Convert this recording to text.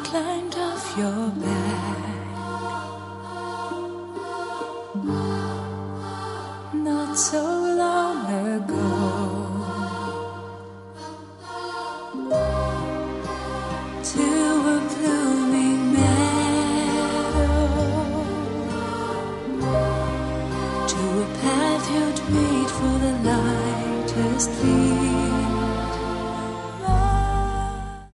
climbed off your back not so long ago. To a blooming meadow, to a path you'd made for the lightest breeze.